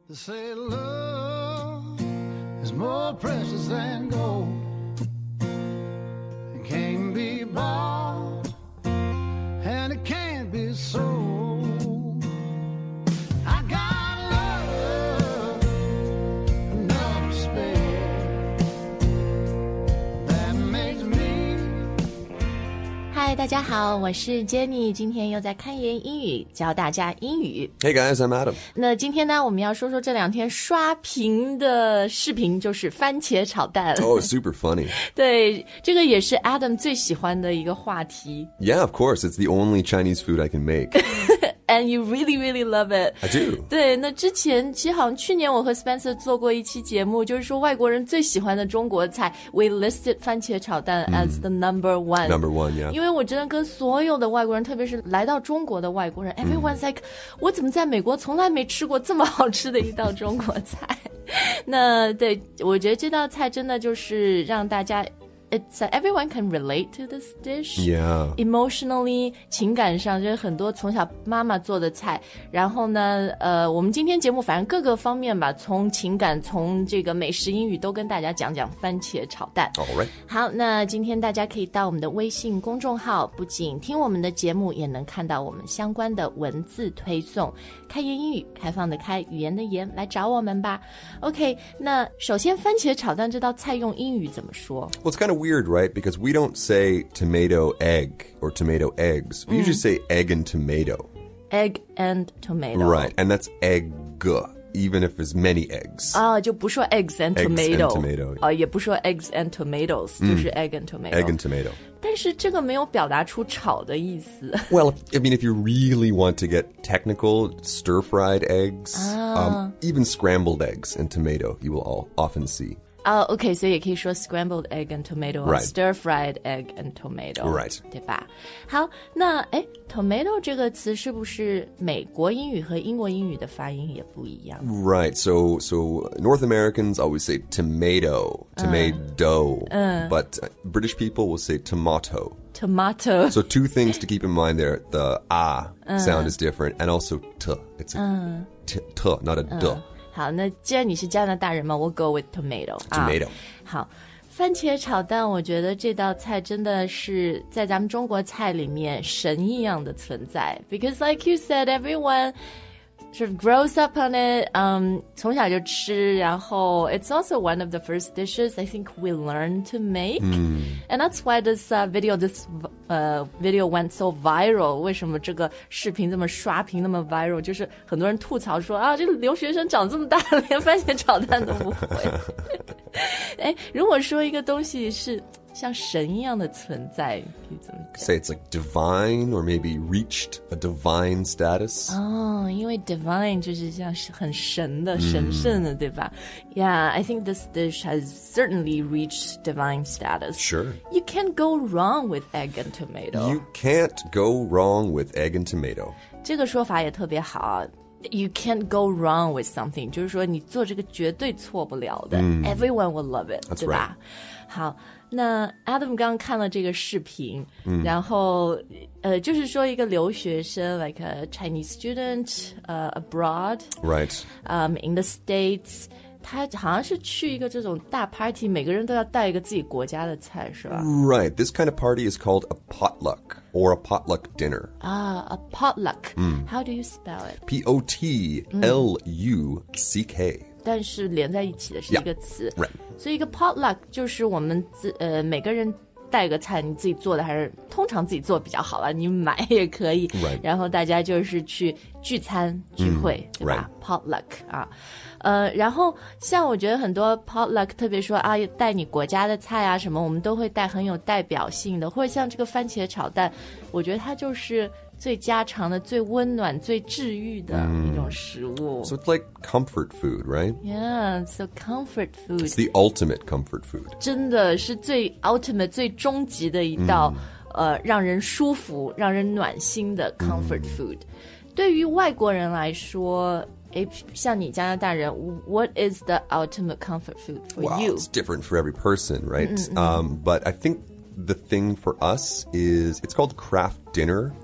They say love is more precious than gold. It can't be bought and it can't be sold. I got love enough to spare. That makes me. 嗨，大家好，我是 Jenny， 今天又在看言英语教大家英语。 Hey guys, I'm Adam. 那今天呢，我们要说说这两天刷屏的视频，就是番茄炒蛋。 Oh, super funny. 对，这个也是 Adam 最喜欢的一个话题。 Yeah, of course. It's the only Chinese food I can make. And you really, really love it. I do. 对，那之前其实好像去年我和 Spencer 做过一期节目，就是说外国人最喜欢的中国菜 We listed 番茄炒蛋 as the number one. Number one, yeah. 因为我真的跟所有的外国人，特别是来到中国的外国人 everyone's like 我怎么在美国从来没吃过这么好吃的一道中国菜。那对，我觉得这道菜真的就是让大家It's everyone can relate to this dish. Yeah. Emotionally, 情感上就是很多从小妈妈做的菜。然后呢，我们今天节目反正各个方面吧，从情感，从这个美食英语都跟大家讲讲番茄炒蛋。 All right. 好，那今天大家可以到我们的微信公众号，不仅听我们的节目，也能看到我们相关的文字推送。开言英语，开放的开，语言的言，来找我们吧。OK， 那首先番茄炒蛋这道菜用英语怎么说？ Well, it's kind of weird, right? Because we don't say tomato egg or tomato eggs. We usually say egg and tomato. Egg and tomato. Right. And that's egg, even if there's many eggs. 啊，就不说 eggs and tomato. Eggs and tomato. 啊，也不说 eggs and tomatoes，就是 egg and tomato. Egg and tomato. 但是这个没有表达出炒的意思。 Well, I mean, if you really want to get technical, stir-fried eggs, even scrambled eggs and tomato, you will often see. OK， 所以也可以说 scrambled egg and tomato， Right. stir-fried egg and tomato， Right. 对吧？好，那tomato 这个词是不是美国英语和英国英语的发音也不一样？ Right. So North Americans always say tomato, but British people will say tomato. Tomato. So two things to keep in mind there. The sound is different, and also t. It's a t, not a d. 好，那既然你是加拿大人嘛，我 go with tomato. Tomato. 好，番茄炒蛋，我觉得这道菜真的是在咱们中国菜里面神一样的存在。Because like you said, everyone sort of grows up on it. 从小就吃，然后 it's also one of the first dishes I think we learn to make. And that's why this video went so viral. 为什么这个视频这么刷屏那么 viral？ 就是很多人吐槽说啊，这个留学生长这么大了，连番茄炒蛋都不会。如果说一个东西是像神一样的存在，可以怎么讲？ Say it's like divine, or maybe reached a divine status. 哦，因为 divine 就是像是很神的、神圣的，对吧？ Yeah, I think this dish has certainly reached divine status. Sure. You can't go wrong with egg and tomato. You can't go wrong with egg and tomato. 这个说法也特别好啊。You can't go wrong with something， 就是说你做这个绝对错不了的。Everyone will love it， 对吧？ 好，那 Adam 刚刚看了这个视频，然后就是说一个留学生 like a Chinese student abroad， Right. In the States， 他好像是去一个这种大 party， 每个人都要带一个自己国家的菜，是吧？ Right. This kind of party is called a potluck, or a potluck dinner. A potluck. How do you spell it? Potluck. 但是连在一起的是一个词， Right. 所以一个 potluck 就是我们每个人带个菜，你自己做的还是通常自己做比较好了，你买也可以， Right. 然后大家就是去聚餐聚会，对吧？ potluck 啊。然后像我觉得很多 potluck， 特别说啊带你国家的菜啊什么，我们都会带很有代表性的，或者像这个番茄炒蛋，我觉得它就是最家常的、最温暖、最治愈的一种食物。 So it's like comfort food, right? Yeah, so comfort food. It's the ultimate comfort food. 真的是最 ultimate 最终极的一道让人舒服让人暖心的 comfort food。 对于外国人来说，像你加拿大人 what is the ultimate comfort food for Wow, you? it's different for every person, right? But I think the thing for us is it's called craft dinner.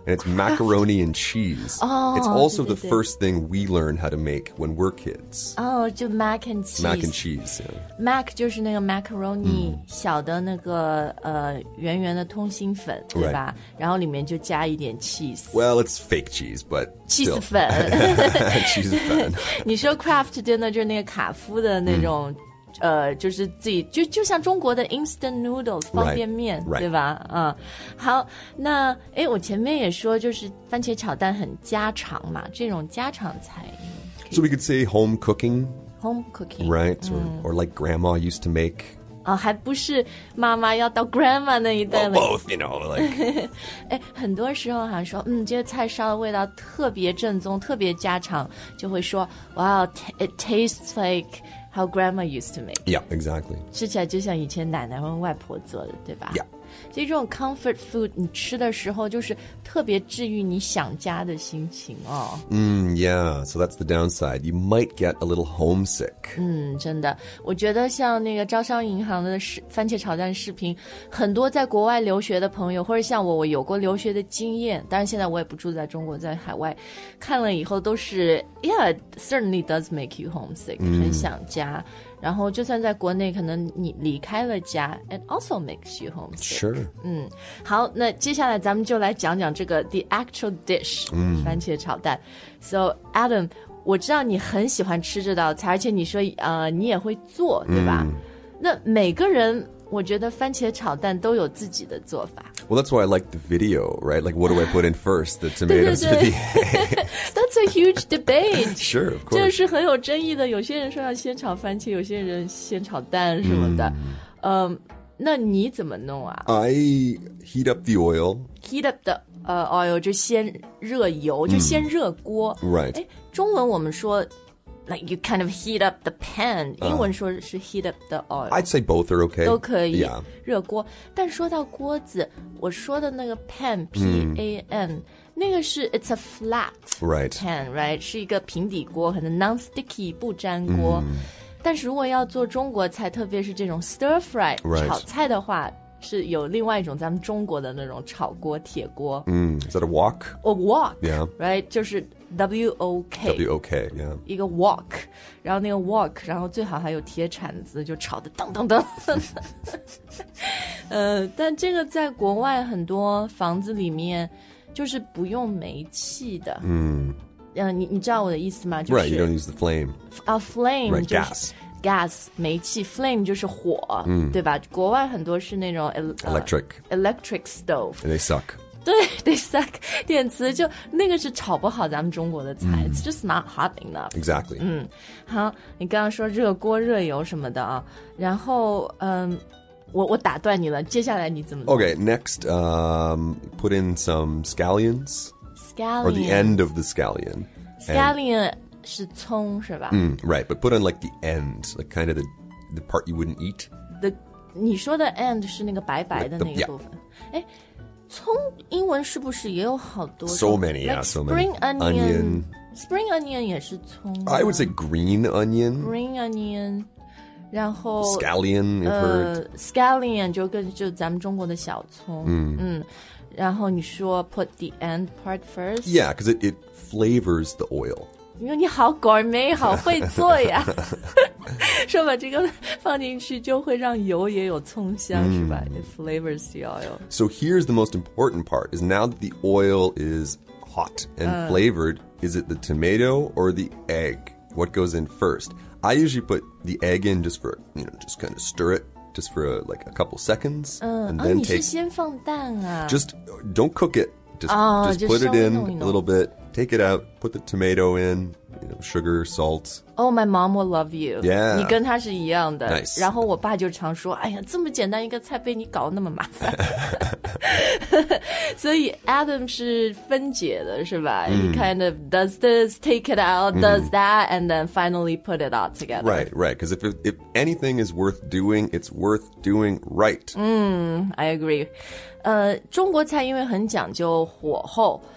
And it's macaroni and cheese. Oh, it's also 对， the 对， first thing we learn how to make when we're kids. 哦，就 mac and cheese。 Mac and cheese, yeah. Mac 就是那个 macaroni，小的那个圆圆的通心粉，对吧？然后里面就加一点 cheese。 Well, it's fake cheese, but still. cheese 粉。 cheese fan. 你说 Kraft 真的就是那个卡夫的那种。就是自己就像中国的 instant noodles 方便面， right. 对吧？好，那我前面也说，就是番茄炒蛋很家常嘛，这种家常菜 So we could say home cooking, home cooking， right? Or like grandma used to make. 还不是妈妈要到 grandma 那一代 Well, 了。 both, you know, like 很多时候好像说，这个菜烧的味道特别正宗，特别家常，就会说，哇 ，it tastes like how grandma used to make。 Yeah, exactly. 吃起来就像以前奶奶或外婆做的，对吧？ Yeah. 所以这种 comfort food， 你吃的时候就是特别治愈你想家的心情哦。 Yeah, so that's the downside. You might get a little homesick. 真的，我觉得像那个招商银行的番茄炒蛋视频，很多在国外留学的朋友，或者像我有过留学的经验，当然现在我也不住在中国，在海外，看了以后都是 ，Yeah, it certainly does make you homesick，很想家。然后就算在国内，可能你离开了家 ，it also makes you homesick。 Sure. 好，那接下来咱们就来讲讲这个 the actual dish，番茄炒蛋。So Adam， 我知道你很喜欢吃这道菜，而且你说你也会做，对吧？那每个人，我觉得番茄炒蛋都有自己的做法。 Well, that's why I like the video, right? Like, what do I put in first? The tomatoes to the egg? That's a huge debate. Sure, of 这 course. 是很有争议的。有些人说要先炒番茄，有些人先炒蛋什么的。那你怎么弄啊 I heat up the oil. ？Heat up the oil 就先热油，就先热锅。 Right. 中文我们说 like you kind of heat up the pan， 英文说是 heat up the oil。 I'd say both are okay. 都可以 Yeah. 热锅，但说到锅子，我说的那个 pan P-A-N，那个是 it's a flat Right. pan right 是一个平底锅，可能 non-sticky 不粘锅。但是如果要做中国菜，特别是这种 stir fry Right. 炒菜的话，是有另外一种咱们中国的那种炒锅铁锅。 Is that a wok? or wok Yeah. right 就是 W-O-K W-O-K, yeah. 一个 wok， 然后那个 wok， 然后最好还有铁铲子，就炒得噔噔噔。但这个在国外很多房子里面就是不用煤气的。你知道我的意思吗？就是 Right, you don't use the flame. flame Right, 就是 gas 煤气 ，flame 就是火，对吧？国外很多是那种electric stove。 And they suck. 对 ，they suck 电磁就那个是炒不好咱们中国的菜，it's just not hot enough。 Exactly. 好，你刚刚说热锅热油什么的啊，然后我打断你了，接下来你怎么弄 Okay, next, put in some scallions. Or the scallion end of the scallion. scallion 是葱是吧？ Right, but put on like the end, like kind of the part you wouldn't eat. 你说的 end 是那个白白的那个 Yeah. 部分。哎，葱英文是不是也有好多 So many, like yeah, so many. spring onion spring onion 也是葱吗 I would say green onion. green onion， 然后 Scallion, you've heard. scallion 就咱们中国的小葱，然后你说 put the end part first， Yeah, because it flavors the oil. 因为你好 gourmet， 好会做呀，说把这个放进去就会让油也有葱香，是吧 ？It flavors the oil。 So here's the most important part: is now that the oil is hot and flavored, is it the tomato or the egg? What goes in first? I usually put the egg in just for just kind of stir it. Just for like a couple seconds, and then 你是 take. 先放蛋啊 Just don't cook it. Just just put it in 稍微弄一弄。 a little bit. Take it out. Put the tomato in. Sugar, salt. Oh, my mom will love you. Yeah. 你跟她是一样的。 Nice. 然后我爸就常说：“哎呀，这么简单一个菜被你搞那么麻烦。”所以 Adam 是分解的，是吧？He kind of does this, take it out, does that, and then finally put it all together. Right. Because if anything is worth doing, it's worth doing right. I agree. 中国菜因为很讲究火候。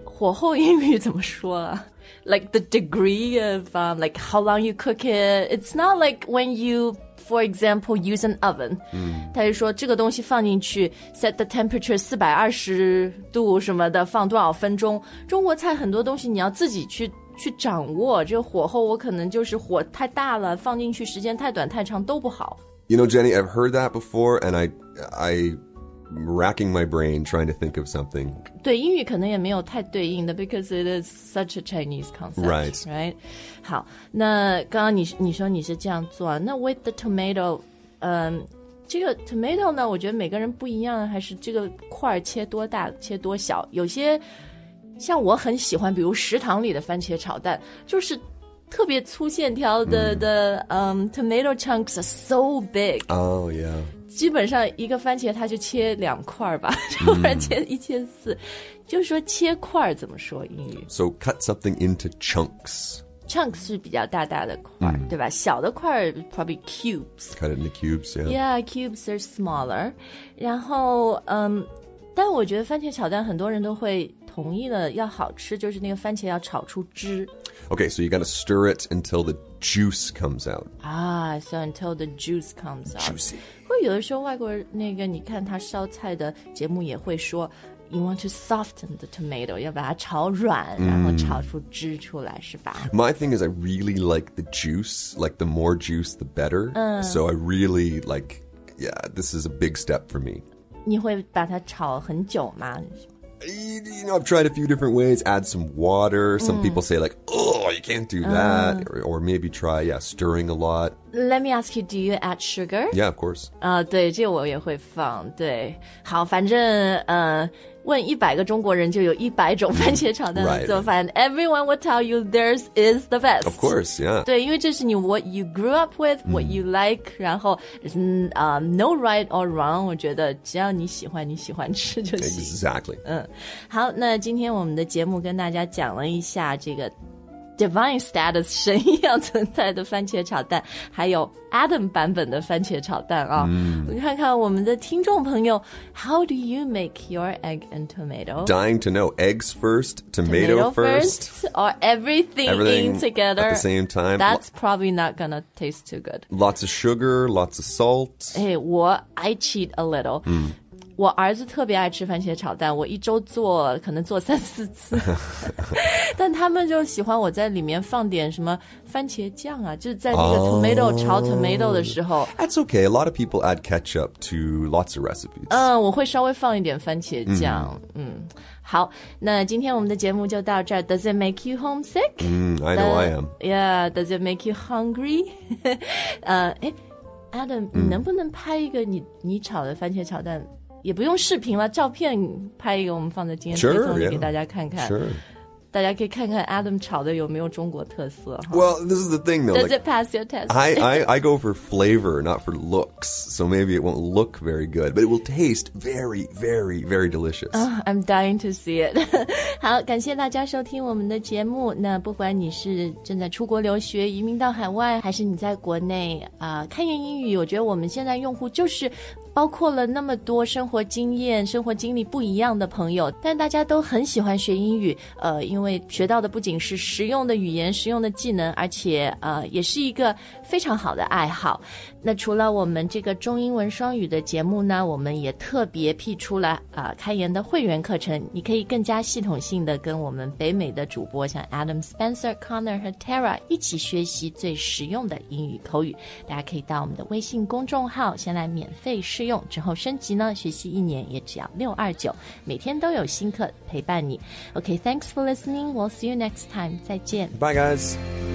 火候英语怎么说啊？Like the degree of like how long you cook it. It's not like when you, for example, use an oven. 他就说这个东西放进去 set the temperature 420度什么的，放多少分钟。中国菜很多东西你要自己去掌握，这个火候我可能就是火太大了，放进去时间太短太长都不好。 You know, Jenny, I've heard that before, and I'm racking my brain trying to think of something. 对，英语可能也没有太对应的 because it is such a Chinese concept. Right? 好，那刚刚你说你是这样做，那 with the tomato, 这个 tomato 呢，我觉得每个人不一样，还是这个块切多大，切多小。有些像我很喜欢，比如食堂里的番茄炒蛋，就是特别粗线条的tomato chunks are so big. Oh, yeah. 基本上一个番茄它就切2块吧，要不然切1400。就是说切块怎么说英语 So cut something into chunks. Chunks 是比较大的块，对吧？小的块 probably cubes. Cut it into cubes, yeah. Yeah, cubes are smaller. 然后但我觉得番茄炒蛋很多人都会同意的，要好吃就是那个番茄要炒出汁。 Okay, so you got to stir it until the juice comes out. So until the juice comes out. Juicy. 会有的时候外国人那个你看他烧菜的节目也会说 You want to soften the tomato, 要把它炒软，然后炒出汁出来，是吧？ My thing is I really like the juice. Like the more juice, the better. So I really like, yeah, this is a big step for me. 你会把它炒很久吗？ You know, I've tried a few different ways. Add some water. Some people say like, oh, you can't do that. Or maybe try, stirring a lot. Let me ask you, do you add sugar? Yeah, of course. 对，这我也会放。对，好，反正问100个中国人就有100种番茄炒蛋的做法。And everyone will tell you theirs is the best. Of course, yeah. 对，因为这是你 what you grew up with, what you like. 然后no right or wrong. 我觉得只要你喜欢吃就行。 Exactly. 好，那今天我们的节目跟大家讲了一下这个Divine Status 神一样存在的番茄炒蛋，还有 Adam 版本的番茄炒蛋啊。我看看我们的听众朋友 How do you make your egg and tomato? Dying to know. Eggs first, tomato first, or everything in together at the same time. That's probably not gonna taste too good. Lots of sugar, lots of salt. Hey, I cheat a little. 我儿子特别爱吃番茄炒蛋，我一周可能做3-4次，但他们就喜欢我在里面放点什么番茄酱啊，就是在那个 tomato 炒 tomato 的时候。 That's okay. A lot of people add ketchup to lots of recipes. 我会稍微放一点番茄酱。好，那今天我们的节目就到这儿。Does it make you homesick? I know I am. Yeah. Does it make you hungry? Adam, 你能不能拍一个你炒的番茄炒蛋？也不用视频了，照片拍一个，我们放在今天推送里给大家看看。 Sure. 大家可以看看 Adam 炒的有没有中国特色。 Well, this is the thing, though. Does it pass your test? I go for flavor, not for looks. So maybe it won't look very good, but it will taste very, very, very delicious. I'm dying to see it. 好，感谢大家收听我们的节目。那不管你是正在出国留学、移民到海外，还是你在国内开源英语，我觉得我们现在用户就是包括了那么多生活经验、生活经历不一样的朋友，但大家都很喜欢学英语。因为学到的不仅是实用的语言、实用的技能，而且也是一个非常好的爱好。那除了我们这个中英文双语的节目呢，我们也特别辟出了开源的会员课程，你可以更加系统性的跟我们北美的主播像 Adam Spencer、Connor 和 Tara 一起学习最实用的英语口语。大家可以到我们的微信公众号先来免费试用，之后升级呢，学习1年也只要629，每天都有新课陪伴你。Okay, thanks for listening. We'll see you next time. 再见。 Bye, guys.